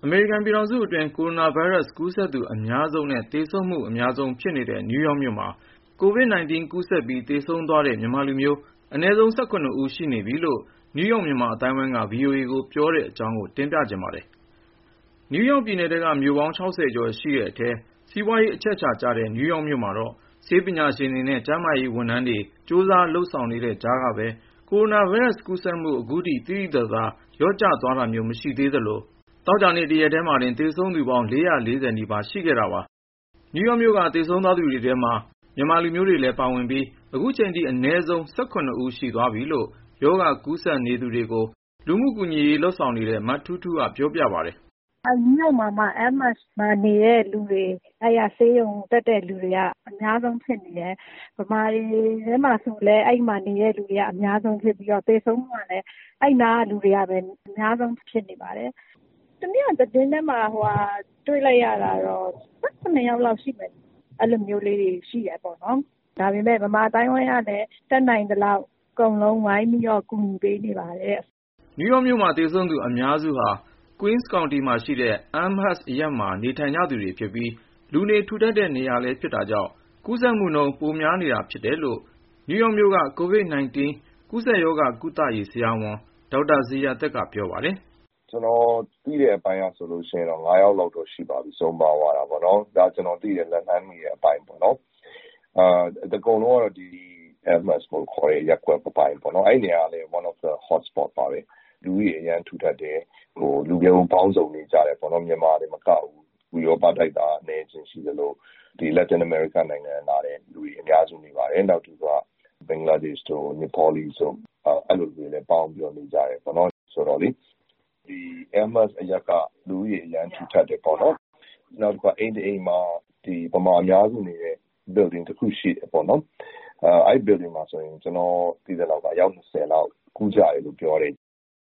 အမေရိကန်ပြည်ထောင်စုအတွင်း ကိုရိုနာဗိုင်းရပ်စ်ကူးစက်သူအများဆုံးနဲ့သေဆုံးမှုအများဆုံးဖြစ်နေတဲ့နယူးယောက်မြို့မှာ COVID-19 ကူးစက်ပြီးသေဆုံးသွားတဲ့မြန်မာလူမျိုး အနည်းဆုံး ဦးရှိနေပြီလို့ နယူးယောက်မြန်မာအသိုင်းအဝိုင်းက VOA ကိုပြောတဲ့အကြောင်းကို တင်ပြချင်ပါတယ်။ နယူးယောက်ပြည်နယ်ထဲက မြို့ပေါင်း ကျော်ရှိတဲ့အထဲ စီးပွားရေးအချက်အခြာကျတဲ့ နယူးယောက်မြို့မှာတော့ ဆေးပညာရှင်တွေနဲ့ ကျန်းမာရေးဝန်ထမ်းတွေ ကြိုးစားလုပ်ဆောင်နေတဲ့ကြားကပဲ ကိုရိုနာဗိုင်းရပ်စ်ကူးစက်မှု အခုထိ သိသိသာသာ လျော့ကျသွားတာမျိုး မရှိသေးသလို သောကြာနေ့ တရက်တည်းမှာတင် သေဆုံးသူပေါင်း နီးပါးရှိခဲ့တာပါ။ နယူးယောက်မြို့က သေဆုံးသူတွေထဲမှာ မြန်မာလူမျိုးတွေလည်းပါဝင်ပြီး အခုချိန်ထိ အနည်းဆုံး ဦးရှိသွားပြီလို့ ရောဂါကူးစက်နေသူတွေကို လူမှုကူညီရေးလုပ်ဆောင်နေတဲ့ မထူးထူးက ပြောပြပါတယ်။ “နယူးယောက်မှာမှ MS မှာနေတဲ့လူတွေ ဆေးရုံတက်တဲ့လူတွေက အများဆုံးဖြစ်နေတယ်။ ဗမာတွေထဲမှာဆိုလည်း အဲဒီမှာနေတဲ့လူတွေက အများဆုံးဖြစ်ပြီးတော့ သေဆုံးမှုကလည်း အဲဒီနားကလူတွေကပဲ အများဆုံးဖြစ်နေပါတယ်။ တနေ့က သတင်းထဲမှာ တွေ့လိုက်ရတာတော့ ယောက်လောက်ရှိမယ်။ အဲလိုမျိုးလေးတွေ ရှိတယ်ပေါ့နော်။ ဒါပေမယ့် ဗမာအသိုင်းအဝိုင်းကလည်း တတ်နိုင်သလောက် အကုန်လုံးဝိုင်းပြီးတော့ ကူညီပေးနေပါတယ်။ ” နယူးယောက်မြို့မှာ သေဆုံးသူအများစုဟာ Queens County မှာရှိတဲ့ Elmhurst အရပ်မှာ နေထိုင်ကြသူတွေဖြစ်ပြီး လူနေထူထပ်တဲ့နေရာလည်းဖြစ်တာကြောင့် ကူးစက်မှုနှုန်း ပိုများနေတာဖြစ်တယ်လို့ နယူးယောက်မြို့က COVID-19 ကူးစက်ရောဂါကုသရေး ဆရာဝန် ဒေါက်တာဇေယျာသက်က ပြောပါတယ်။ “ကျနော်သိတဲ့အပိုင်းကဆိုလို့ရှိရင်တော့ ယောက်လောက်တော့ရှိပါပြီ။ ဆုံးပါးသွားတာပေါ့နော်။ ဒါကျနော်သိတဲ့ လက်လှမ်းမီတဲ့အပိုင်းပေါ့နော်။ အကုန်လုံးကတော့ ဒီ Elmhurst လို့ခေါ်တဲ့ ရပ်ကွက်အပိုင်းပေါ့နော်။ အဲဒီနေရာကလည်း one of the hot spot ပါပဲ။ လူဦးရေအရမ်းထူထပ်တယ်။ လူမျိုးပေါင်းစုံနေကြတယ်ပေါ့နော်။ မြန်မာတင်မကဘူး။ ဥရောပတိုက်သားအနည်းအကျဉ်းရှိသလို ဒီ Latin America နိုင်ငံကလာတဲ့လူတွေ အများစုနေပါတယ်။ နောက်တခုက ဘင်္ဂလားဒေ့ရှ်တို့ နီပေါလီတို့ အဲလိုလူတွေလည်း ပေါင်းပြီးတော့နေကြတယ်ပေါ့နော်။ ဆိုတော့လေ ဒီ Elmhurst အရပ်က လူဦးရေအရမ်းထူထပ်တယ်ပေါ့နော်။ နောက်တခုက အိမ်တအိမ်မှာ ဗမာအများစုနေတဲ့ building တခုရှိတယ်ပေါ့နော်။ အဲဒီ building မှာဆိုရင် ကျနော်သိသလောက်က အယောက် လောက် ကူးကြတယ်လို့ပြောတယ်။ ”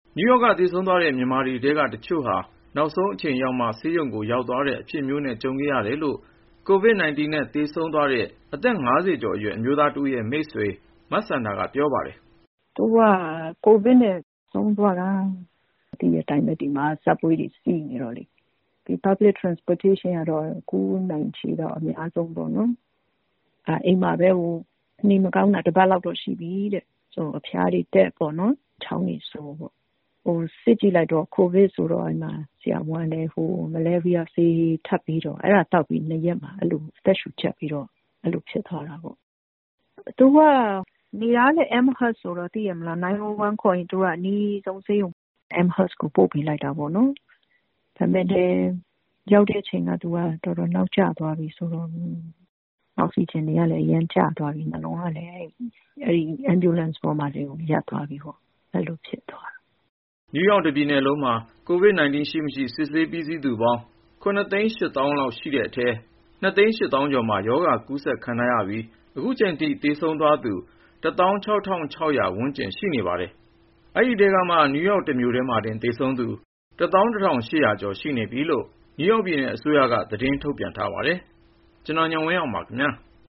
နယူးယောက်က သေဆုံးသွားတဲ့ မြန်မာတွေထဲကတချို့ဟာ နောက်ဆုံးအချိန်ရောက်မှ ဆေးရုံကိုရောက်သွားတဲ့အဖြစ်မျိုးနဲ့ ကြုံခဲ့ရတယ်လို့ COVID-19 နဲ့သေဆုံးသွားတဲ့ အသက် ကျော်အရွယ် အမျိုးသားတဦးရဲ့မိတ်ဆွေ မစန္ဒာက ပြောပါတယ်။ “သူက COVID နဲ့ဆုံးသွားတာ။ သိတဲ့အတိုင်းပဲ ဒီမှာ subway တွေစီးနေတော့လေ။ ဒီ public transportation ကတော့ ကူးနိုင်ခြေတော့ အများဆုံးပေါ့နော်။ အိမ်မှာပဲ နေမကောင်းတာ တပတ်လောက်တော့ရှိပြီတဲ့။ အဖျားတွေတက်ပေါ့နော်။ ချောင်းတွေဆိုးပေါ့။ စစ်ကြည့်လိုက်တော့ COVID ဆိုတော့ အဲဒီမှာ ဆရာဝန်ကလည်း malaria ဆေးထပ်ပြီးတော့ အဲဒါသောက်ပြီး ရက်မှာ အသက်ရှူကြပ်ပြီးတော့ အဲလိုဖြစ်သွားတာပေါ့။ သူကနေတာကလည်း Elmhurst ဆိုတော့ သိတယ်မလား 911 ခေါ်ရင် သူကအနီးဆုံးဆေးရုံ Elmhurst ကိုပို့ပေးလိုက်တာပေါ့နော်။ ဒါပေမယ့်လည်း ရောက်တဲ့အချိန်က သူကတော်တော်နောက်ကျသွားပြီဆိုတော့ အောက်ဆီဂျင်တွေကလည်း အရမ်းကျသွားပြီ။ နှလုံးကလည်း အဲဒီ ambulance ပေါ်မှာတင် ရပ်သွားပြီပေါ့။ အဲလိုဖြစ်သွားတာ။ ” နယူးယောက်တပြည်နယ်လုံးမှာ COVID-19 ရှိမရှိ စစ်ဆေးပြီးစီးသူပေါင်း သိန်း လောက်ရှိတဲ့အထဲ 2 သိန်း ကျော်မှာ ရောဂါကူးစက်ခံထားရပြီး အခုချိန်ထိ သေဆုံးသွားသူ ဝန်းကျင်ရှိနေပါတယ်။ အဲဒီထဲကမှ နယူးယောက်တမြို့တည်းမှာတင် သေဆုံးသူ ကျော်ရှိနေပြီလို့ နယူးယောက်ပြည်နယ်အစိုးရက သတင်းထုတ်ပြန်ထားပါတယ်။ ကိုဉာဏ်ဝင်းအောင်ပါခင်ဗျာ။